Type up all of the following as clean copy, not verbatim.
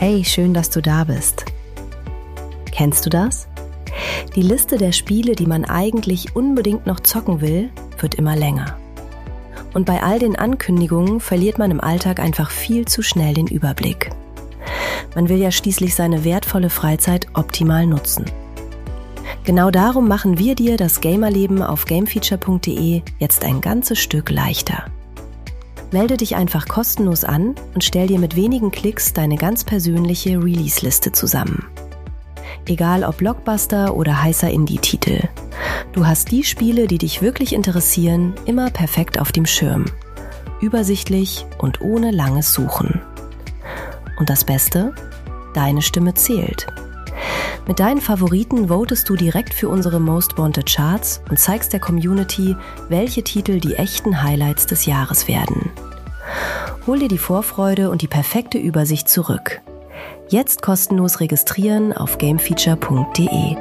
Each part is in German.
Hey, schön, dass du da bist. Kennst du das? Die Liste der Spiele, die man eigentlich unbedingt noch zocken will, wird immer länger. Und bei all den Ankündigungen verliert man im Alltag einfach viel zu schnell den Überblick. Man will ja schließlich seine wertvolle Freizeit optimal nutzen. Genau darum machen wir dir das Gamerleben auf gamefeature.de jetzt ein ganzes Stück leichter. Melde dich einfach kostenlos an und stell dir mit wenigen Klicks deine ganz persönliche Release-Liste zusammen. Egal ob Blockbuster oder heißer Indie-Titel. Du hast die Spiele, die dich wirklich interessieren, immer perfekt auf dem Schirm. Übersichtlich und ohne langes Suchen. Und das Beste? Deine Stimme zählt. Mit deinen Favoriten votest du direkt für unsere Most Wanted Charts und zeigst der Community, welche Titel die echten Highlights des Jahres werden. Hol dir die Vorfreude und die perfekte Übersicht zurück. Jetzt kostenlos registrieren auf gamefeature.de.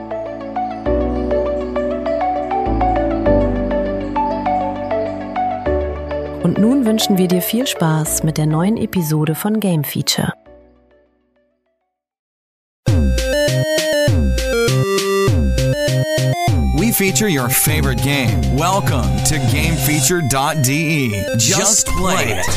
Und nun wünschen wir dir viel Spaß mit der neuen Episode von Game Feature. We feature your favorite game. Welcome to GameFeature.de. Just play it.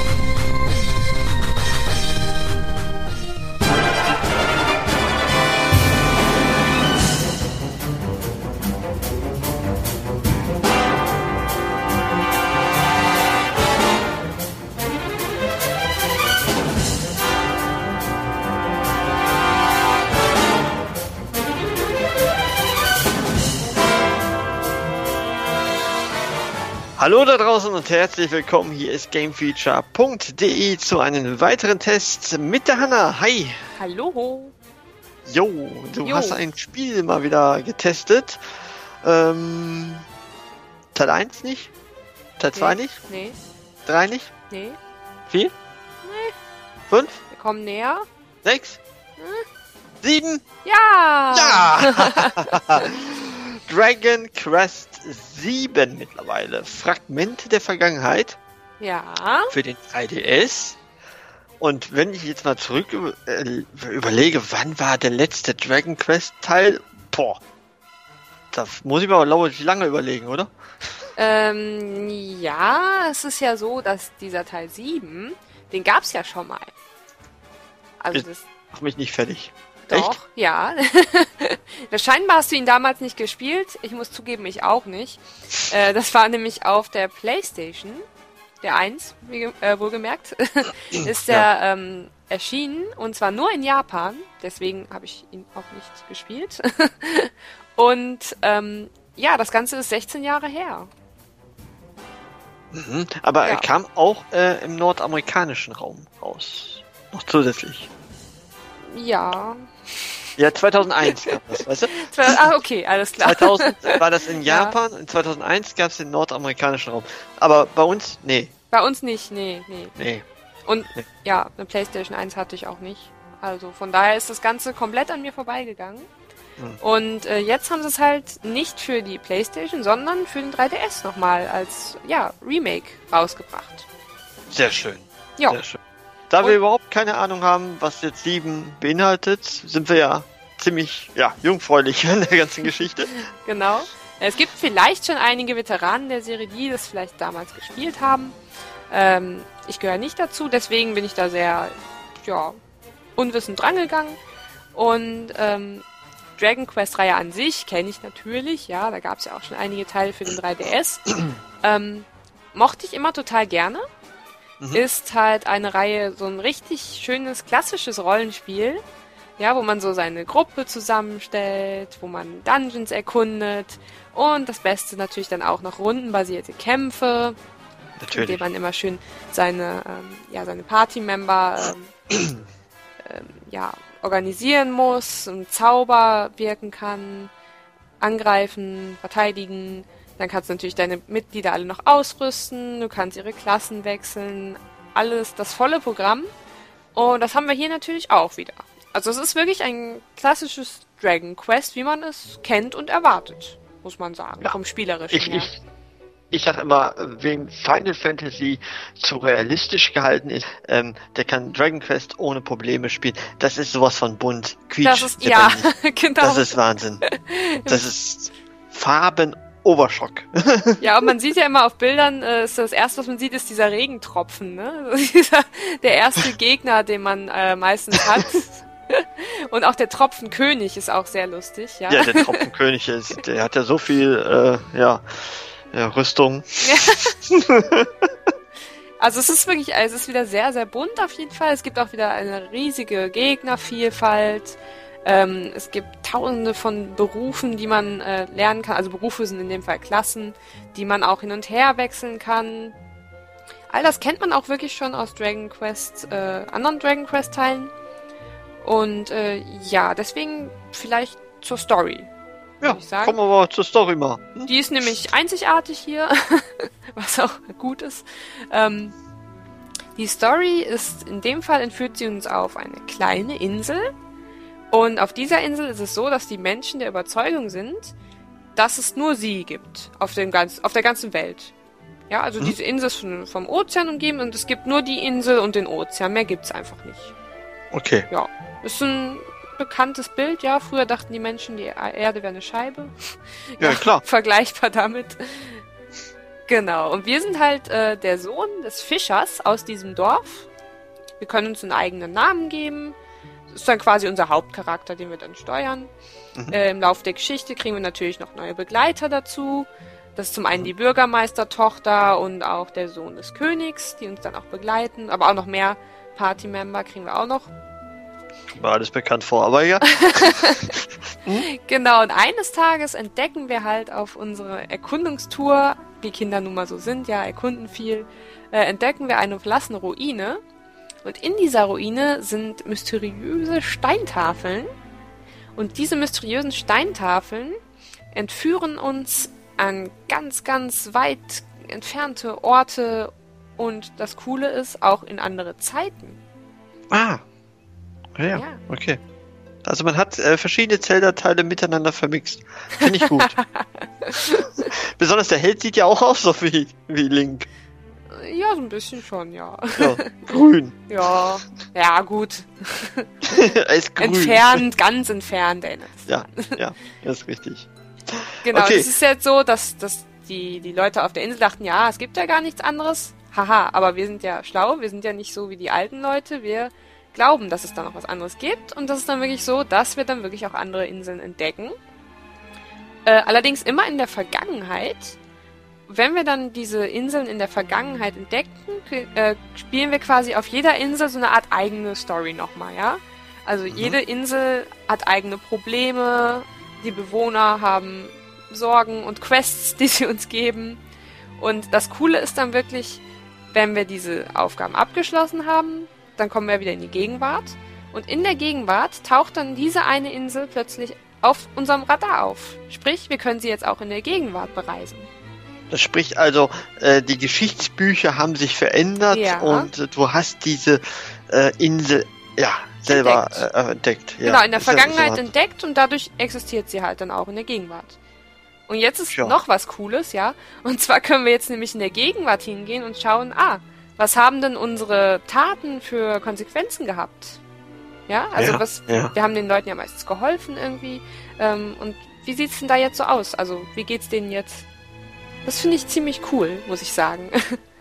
Hallo da draußen und herzlich willkommen, hier ist GameFeature.de zu einem weiteren Test mit der Hanna. Hi! Hallo! Jo, du hast ein Spiel mal wieder getestet. Teil 1 nicht? Teil 2 nicht? Nee. 3 nicht? Nee. 4? Nee. 5? Wir kommen näher. 6? 7? Ja! Ja! Dragon Quest 7 mittlerweile. Fragmente der Vergangenheit. Ja. Für den 3DS. Und wenn ich jetzt mal zurück überlege, wann war der letzte Dragon Quest Teil? Boah. Da muss ich mir aber lange überlegen, oder? Ja, es ist ja so, dass dieser Teil 7, den gab's ja schon mal. Also das mach mich nicht fertig. Doch, echt? Ja. Scheinbar hast du ihn damals nicht gespielt. Ich muss zugeben, ich auch nicht. Das war nämlich auf der PlayStation, der 1, wohlgemerkt, ist der erschienen. Und zwar nur in Japan. Deswegen habe ich ihn auch nicht gespielt. Und ja, das Ganze ist 16 Jahre her. Mhm, aber er kam auch im nordamerikanischen Raum raus. Noch zusätzlich. Ja. Ja, 2001 gab das, weißt du? Okay, alles klar. 2000 war das in Japan, und 2001 gab es den nordamerikanischen Raum. Aber bei uns, nee. Bei uns nicht, nee. Und nee. Ja, eine PlayStation 1 hatte ich auch nicht. Also von daher ist das Ganze komplett an mir vorbeigegangen. Und jetzt haben sie es halt nicht für die PlayStation, sondern für den 3DS nochmal als Remake rausgebracht. Sehr schön. Ja. Sehr schön. Da wir überhaupt keine Ahnung haben, was jetzt 7 beinhaltet, sind wir ja ziemlich jungfräulich in der ganzen Geschichte. Genau. Es gibt vielleicht schon einige Veteranen der Serie, die das vielleicht damals gespielt haben. Ich gehöre nicht dazu, deswegen bin ich da sehr unwissend rangegangen. Und Dragon Quest Reihe an sich kenne ich natürlich, da gab es ja auch schon einige Teile für den 3DS. Mochte ich immer total gerne. Ist halt eine Reihe, so ein richtig schönes, klassisches Rollenspiel, wo man so seine Gruppe zusammenstellt, wo man Dungeons erkundet und das Beste natürlich dann auch noch rundenbasierte Kämpfe, in denen man immer schön seine Party-Member organisieren muss und Zauber wirken kann, angreifen, verteidigen. Dann kannst du natürlich deine Mitglieder alle noch ausrüsten, du kannst ihre Klassen wechseln, alles, das volle Programm. Und das haben wir hier natürlich auch wieder. Also es ist wirklich ein klassisches Dragon Quest, wie man es kennt und erwartet, muss man sagen, vom Spielerischen her. ich sag immer, wem Final Fantasy zu realistisch gehalten ist, der kann Dragon Quest ohne Probleme spielen. Das ist sowas von bunt. Quietsch. Das ist, ja, genau. Das ist Wahnsinn. Das ist Farben-Overschock. Ja, und man sieht ja immer auf Bildern, ist das erste, was man sieht, ist dieser Regentropfen, ne? Der erste Gegner, den man meistens hat. Und auch der Tropfenkönig ist auch sehr lustig, ja. Ja, der Tropfenkönig der hat ja so viel, Rüstung. Ja. Also es ist wieder sehr, sehr bunt auf jeden Fall. Es gibt auch wieder eine riesige Gegnervielfalt. Es gibt tausende von Berufen, die man lernen kann. Also Berufe sind in dem Fall Klassen, die man auch hin und her wechseln kann. All das kennt man auch wirklich schon aus Dragon Quest, anderen Dragon Quest Teilen. Und deswegen vielleicht zur Story. Ja, kommen wir mal zur Story mal. Die ist nämlich einzigartig hier, was auch gut ist. Die Story ist, in dem Fall entführt sie uns auf eine kleine Insel. Und auf dieser Insel ist es so, dass die Menschen der Überzeugung sind, dass es nur sie gibt auf der ganzen Welt. Ja, also diese Insel ist vom Ozean umgeben und es gibt nur die Insel und den Ozean. Mehr gibt's einfach nicht. Okay. Ja, ist ein bekanntes Bild, ja. Früher dachten die Menschen, die Erde wäre eine Scheibe. Ja, klar. Vergleichbar damit. Genau. Und wir sind halt der Sohn des Fischers aus diesem Dorf. Wir können uns einen eigenen Namen geben. Das ist dann quasi unser Hauptcharakter, den wir dann steuern. Im Laufe der Geschichte kriegen wir natürlich noch neue Begleiter dazu. Das ist zum einen die Bürgermeistertochter und auch der Sohn des Königs, die uns dann auch begleiten. Aber auch noch mehr Party-Member kriegen wir auch noch. War alles bekannt vor, aber ja. Genau, und eines Tages entdecken wir halt auf unserer Erkundungstour, wie Kinder nun mal so sind, ja, erkunden viel, entdecken wir eine verlassene Ruine. Und in dieser Ruine sind mysteriöse Steintafeln. Und diese mysteriösen Steintafeln entführen uns an ganz, ganz weit entfernte Orte. Und das Coole ist, auch in andere Zeiten. Ah. Ja, okay. Also man hat verschiedene Zelda-Teile miteinander vermixt. Finde ich gut. Besonders der Held sieht ja auch aus so wie Link. Ja, so ein bisschen schon, ja. Ja, grün. Ja, gut. Er ist grün. Entfernt, ganz entfernt, erinnert es. Ja, das ist richtig. Genau, okay. Es ist jetzt so, dass die Leute auf der Insel dachten, ja, es gibt ja gar nichts anderes. Haha, aber wir sind ja schlau, wir sind ja nicht so wie die alten Leute, wir glauben, dass es da noch was anderes gibt. Und das ist dann wirklich so, dass wir dann wirklich auch andere Inseln entdecken. Allerdings immer in der Vergangenheit. Wenn wir dann diese Inseln in der Vergangenheit entdecken, spielen wir quasi auf jeder Insel so eine Art eigene Story nochmal, ja? Also jede Insel hat eigene Probleme, die Bewohner haben Sorgen und Quests, die sie uns geben. Und das Coole ist dann wirklich, wenn wir diese Aufgaben abgeschlossen haben, dann kommen wir wieder in die Gegenwart. Und in der Gegenwart taucht dann diese eine Insel plötzlich auf unserem Radar auf. Sprich, wir können sie jetzt auch in der Gegenwart bereisen. Das spricht also, die Geschichtsbücher haben sich verändert und du hast diese Insel selber entdeckt. Ja, genau, in der Vergangenheit entdeckt und dadurch existiert sie halt dann auch in der Gegenwart. Und jetzt ist noch was Cooles, ja. Und zwar können wir jetzt nämlich in der Gegenwart hingehen und schauen, was haben denn unsere Taten für Konsequenzen gehabt? Ja, also wir haben den Leuten ja meistens geholfen irgendwie. Und wie sieht's denn da jetzt so aus? Also, wie geht's denen jetzt? Das finde ich ziemlich cool, muss ich sagen.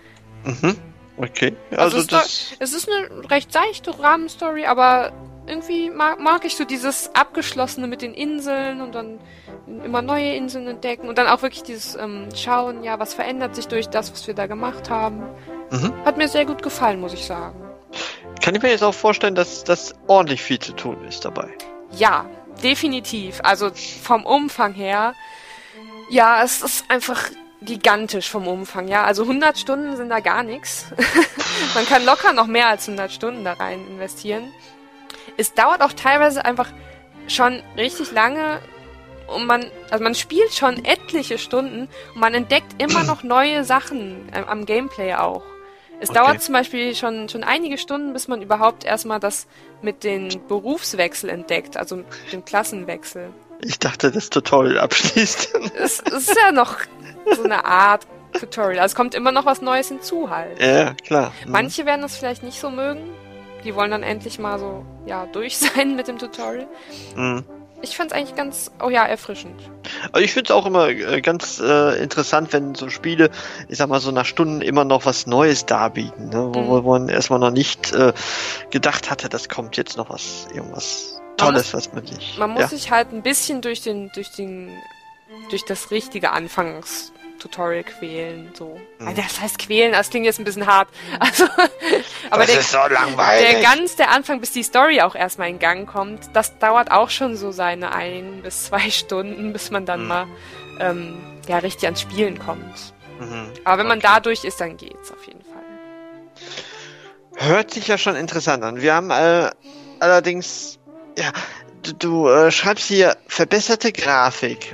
Okay. Also es ist eine recht seichte Rahmenstory, aber irgendwie mag ich so dieses Abgeschlossene mit den Inseln und dann immer neue Inseln entdecken und dann auch wirklich dieses Schauen, ja, was verändert sich durch das, was wir da gemacht haben. Hat mir sehr gut gefallen, muss ich sagen. Kann ich mir jetzt auch vorstellen, dass das ordentlich viel zu tun ist dabei? Ja, definitiv. Also vom Umfang her, ja, es ist einfach gigantisch vom Umfang, ja. Also 100 Stunden sind da gar nichts. Man kann locker noch mehr als 100 Stunden da rein investieren. Es dauert auch teilweise einfach schon richtig lange und man spielt schon etliche Stunden und man entdeckt immer noch neue Sachen am Gameplay auch. Es dauert zum Beispiel schon einige Stunden, bis man überhaupt erstmal das mit dem Berufswechsel entdeckt, also dem Klassenwechsel. Ich dachte, das Tutorial abschließt. Es ist ja noch so eine Art Tutorial. Also es kommt immer noch was Neues hinzu halt. Ja, klar. Manche werden das vielleicht nicht so mögen. Die wollen dann endlich mal so, durch sein mit dem Tutorial. Mhm. Ich fand's eigentlich ganz, erfrischend. Also ich finde es auch immer ganz interessant, wenn so Spiele, ich sag mal so nach Stunden immer noch was Neues darbieten, ne? Wo man erstmal noch nicht gedacht hatte, das kommt jetzt noch irgendwas Tolles, was man nicht... Man muss sich halt ein bisschen durch das richtige Anfangstutorial quälen, so. Also das heißt quälen, das klingt jetzt ein bisschen hart. Also, aber das ist so langweilig. Der Anfang, bis die Story auch erstmal in Gang kommt, das dauert auch schon so seine 1 bis 2 Stunden, bis man dann mal richtig ans Spielen kommt. Aber wenn man da durch ist, dann geht's auf jeden Fall. Hört sich ja schon interessant an. Wir haben allerdings, du schreibst hier verbesserte Grafik.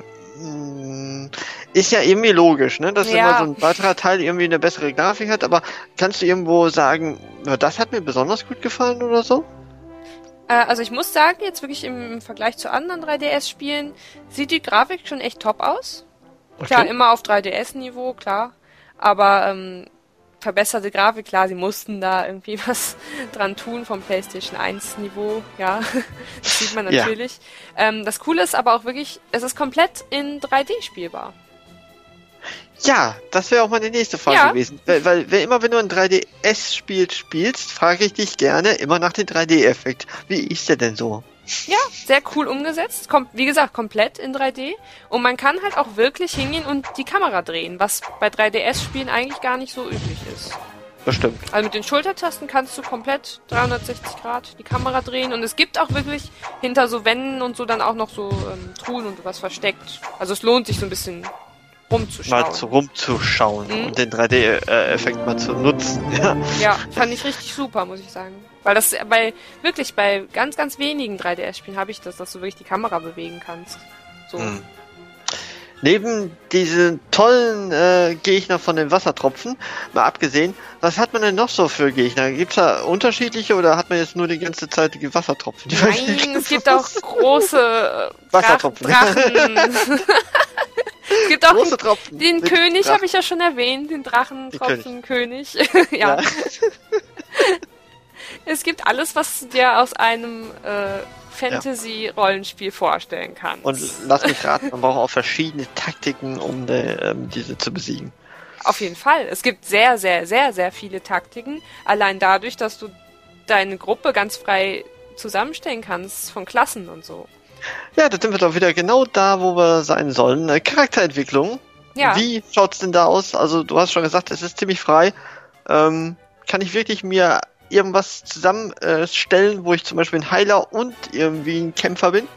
Ist ja irgendwie logisch, ne? Dass immer so ein weiterer Teil irgendwie eine bessere Grafik hat, aber kannst du irgendwo sagen, das hat mir besonders gut gefallen oder so? Also ich muss sagen, jetzt wirklich im Vergleich zu anderen 3DS-Spielen sieht die Grafik schon echt top aus. Okay. Klar, immer auf 3DS-Niveau, klar. Aber verbesserte Grafik, klar, sie mussten da irgendwie was dran tun vom PlayStation 1-Niveau, ja. Das sieht man natürlich. Ja. Das Coole ist aber auch wirklich, es ist komplett in 3D spielbar. Ja, das wäre auch meine nächste Frage gewesen. Weil immer wenn du ein 3DS-Spiel spielst, frage ich dich gerne immer nach dem 3D-Effekt. Wie ist der denn so? Ja, sehr cool umgesetzt. Kommt, wie gesagt, komplett in 3D. Und man kann halt auch wirklich hingehen und die Kamera drehen, was bei 3DS-Spielen eigentlich gar nicht so üblich ist. Das stimmt. Also mit den Schultertasten kannst du komplett 360 Grad die Kamera drehen. Und es gibt auch wirklich hinter so Wänden und so dann auch noch so Truhen und was versteckt. Also es lohnt sich so ein bisschen rumzuschauen. Mal rumzuschauen und den 3D-Effekt mal zu nutzen. Ja, fand ich richtig super, muss ich sagen. Weil das bei ganz, ganz wenigen 3DS-Spielen habe ich das, dass du wirklich die Kamera bewegen kannst. So. Neben diesen tollen Gegner von den Wassertropfen, mal abgesehen, was hat man denn noch so für Gegner? Gibt's da unterschiedliche oder hat man jetzt nur die ganze Zeit die Wassertropfen? Nein, es gibt auch große Wassertropfen. Drachen. Es gibt auch große Tropfen. Den König habe ich ja schon erwähnt, den Drachentropfenkönig. Ja. Es gibt alles, was du dir aus einem Fantasy-Rollenspiel vorstellen kannst. Und lass mich raten, man braucht auch verschiedene Taktiken, um diese zu besiegen. Auf jeden Fall. Es gibt sehr, sehr, sehr, sehr viele Taktiken. Allein dadurch, dass du deine Gruppe ganz frei zusammenstellen kannst von Klassen und so. Ja, da sind wir doch wieder genau da, wo wir sein sollen. Charakterentwicklung. Ja. Wie schaut's denn da aus? Also du hast schon gesagt, es ist ziemlich frei. Kann ich wirklich mir irgendwas zusammenstellen, wo ich zum Beispiel ein Heiler und irgendwie ein Kämpfer bin?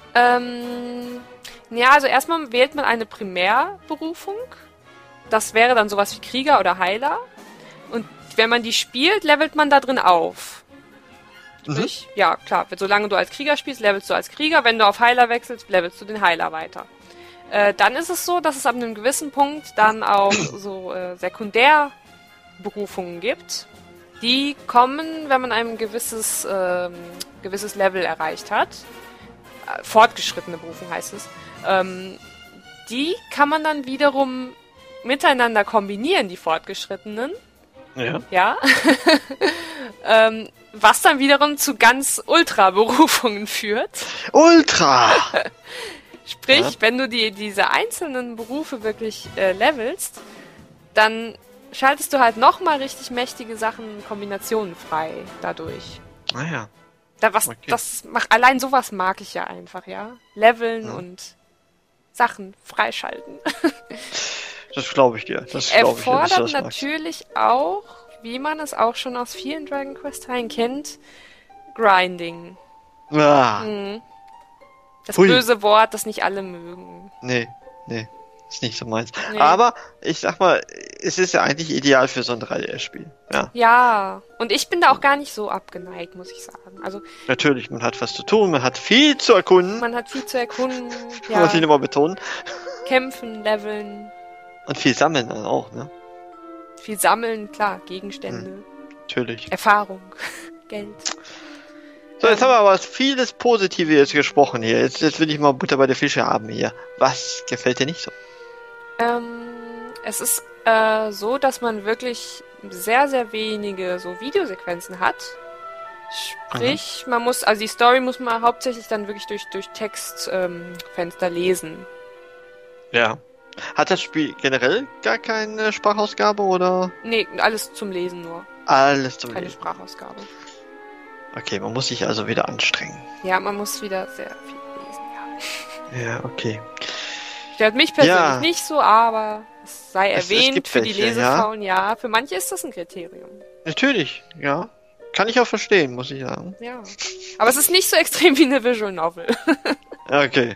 Ja, also erstmal wählt man eine Primärberufung. Das wäre dann sowas wie Krieger oder Heiler. Und wenn man die spielt, levelt man da drin auf. Sprich, ja, klar, solange du als Krieger spielst, levelst du als Krieger. Wenn du auf Heiler wechselst, levelst du den Heiler weiter. Dann ist es so, dass es ab einem gewissen Punkt dann auch so Sekundärberufungen gibt. Die kommen, wenn man ein gewisses Level erreicht hat. Fortgeschrittene Berufung heißt es. Die kann man dann wiederum miteinander kombinieren, die Fortgeschrittenen. Ja. Was dann wiederum zu ganz Ultra-Berufungen führt. Ultra! Sprich, wenn du diese einzelnen Berufe wirklich levelst, dann schaltest du halt nochmal richtig mächtige Sachen, Kombinationen frei dadurch. Ah ja. Allein sowas mag ich ja einfach, ja. Leveln und Sachen freischalten. Das glaube ich dir. Erfordert natürlich auch, wie man es auch schon aus vielen Dragon Quest Teilen kennt, Grinding. Das böse Wort, das nicht alle mögen. Nee. Ist nicht so meins. Nee. Aber ich sag mal, es ist ja eigentlich ideal für so ein 3DS-Spiel. Ja, und ich bin da auch gar nicht so abgeneigt, muss ich sagen. Also natürlich, man hat was zu tun, man hat viel zu erkunden. Ja. Muss ich nochmal betonen. Kämpfen, leveln. Und viel sammeln dann auch, ne? Viel sammeln, klar, Gegenstände. Natürlich. Erfahrung, Geld. So, jetzt haben wir aber vieles Positive jetzt gesprochen hier. Jetzt will ich mal Butter bei der Fische haben hier. Was gefällt dir nicht so? Es ist so, dass man wirklich sehr, sehr wenige so Videosequenzen hat. Sprich, die Story muss man hauptsächlich dann wirklich durch Textfenster lesen. Ja. Hat das Spiel generell gar keine Sprachausgabe, oder? Nee, alles zum Lesen nur. Alles zum Keine Lesen. Sprachausgabe. Okay, man muss sich also wieder anstrengen. Ja, man muss wieder sehr viel lesen, ja. Ja, okay. Stört mich persönlich nicht so, aber es sei Es erwähnt gibt für die welche, Lesefaulen, ja. Für manche ist das ein Kriterium. Natürlich, ja. Kann ich auch verstehen, muss ich sagen. Ja. Aber es ist nicht so extrem wie eine Visual Novel. Okay.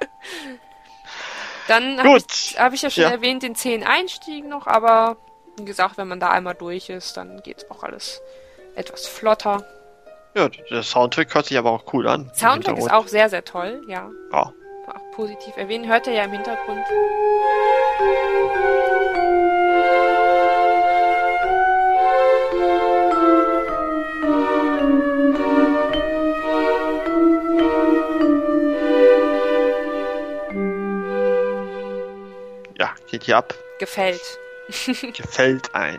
Dann habe ich ja schon erwähnt, den 10 Einstieg noch, aber wie gesagt, wenn man da einmal durch ist, dann geht's auch alles etwas flotter. Ja, der Soundtrack hört sich aber auch cool an. Soundtrack ist auch sehr, sehr toll, ja. Ja. Auch positiv erwähnen, hört ihr ja im Hintergrund. Ja, geht hier ab. Gefällt. Gefällt ein.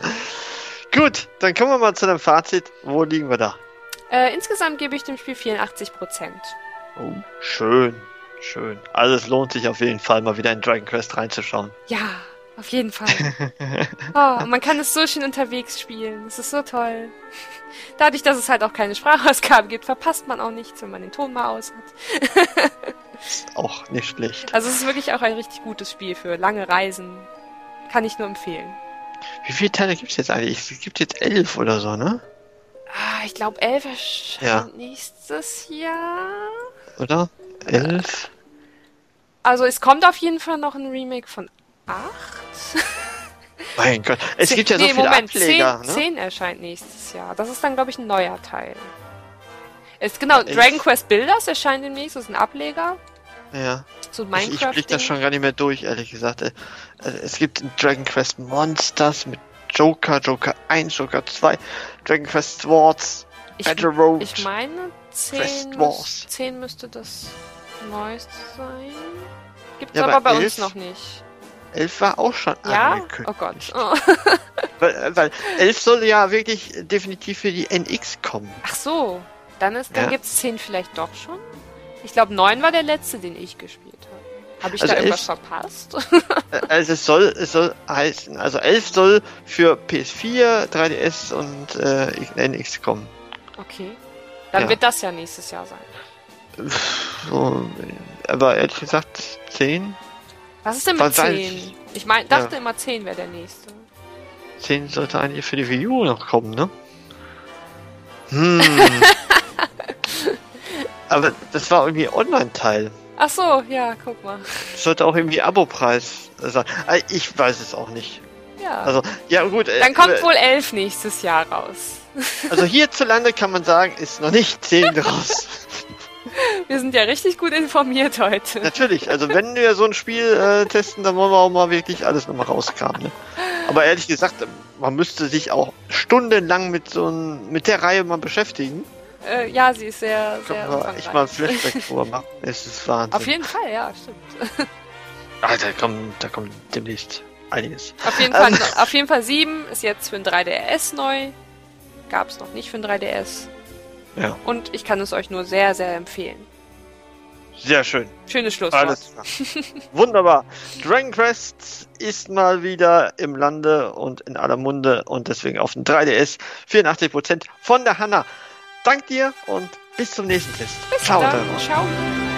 Gut, dann kommen wir mal zu dem Fazit. Wo liegen wir da? Insgesamt gebe ich dem Spiel 84%. Oh, schön. Schön. Also es lohnt sich auf jeden Fall, mal wieder in Dragon Quest reinzuschauen. Ja, auf jeden Fall. Oh, man kann es so schön unterwegs spielen. Es ist so toll. Dadurch, dass es halt auch keine Sprachausgabe gibt, verpasst man auch nichts, wenn man den Ton mal aus hat. Ist auch nicht schlecht. Also es ist wirklich auch ein richtig gutes Spiel für lange Reisen. Kann ich nur empfehlen. Wie viele Teile gibt es jetzt eigentlich? Es gibt jetzt 11 oder so, ne? Ich glaube 11 erscheint nächstes Jahr. Oder? 11? Also es kommt auf jeden Fall noch ein Remake von 8. Mein Gott, es gibt ja so viele Ableger, 10 erscheint nächstes Jahr. Das ist dann, glaube ich, ein neuer Teil. Dragon Quest Builders erscheint demnächst, das ist ein Ableger. Ja. So Minecraft. Ich blick das schon gar nicht mehr durch, ehrlich gesagt. Es gibt Dragon Quest Monsters mit Joker 1, Joker 2, Dragon Quest Swords, Battle Road. Ich meine, 10 müsste das neueste sein. Gibt's aber bei 11, uns noch nicht. 11 war auch schon angekündigt. Oh Gott. Oh. Weil 11 soll ja wirklich definitiv für die NX kommen. Ach so, dann gibt's 10 vielleicht doch schon? Ich glaube 9 war der letzte, den ich gespielt habe. Habe ich da irgendwas verpasst? Also es soll heißen, also 11 soll für PS4, 3DS und NX kommen. Okay. Dann wird das ja nächstes Jahr sein. So, aber ehrlich gesagt 10? Was ist denn mit 10? Ich dachte immer 10 wäre der nächste. 10 sollte eigentlich für die Wii U noch kommen, ne? Aber das war irgendwie Online-Teil. Ach so, ja, guck mal. Das sollte auch irgendwie Abo-Preis sein. Ich weiß es auch nicht. Ja. Also, ja gut. Dann kommt wohl 11 nächstes Jahr raus. Also hierzulande kann man sagen, ist noch nicht 10 raus. Wir sind ja richtig gut informiert heute. Natürlich, also wenn wir so ein Spiel testen, dann wollen wir auch mal wirklich alles nochmal rauskramen. Ne? Aber ehrlich gesagt, man müsste sich auch stundenlang mit der Reihe mal beschäftigen. Ja, sie ist sehr, sehr umfangreich. Ich mal ein Flashback drüber machen. Es ist Wahnsinn. Auf jeden Fall, ja, stimmt. Da kommt demnächst einiges. Auf jeden Fall 7 ist jetzt für ein 3DS neu. Gab es noch nicht für ein 3DS. Ja. Und ich kann es euch nur sehr, sehr empfehlen. Sehr schön. Schönes Schlusswort. Alles klar. Wunderbar. Dragon Quest ist mal wieder im Lande und in aller Munde und deswegen auf dem 3DS 84% von der Hanna. Dank dir und bis zum nächsten Test. Bis dann. Ciao.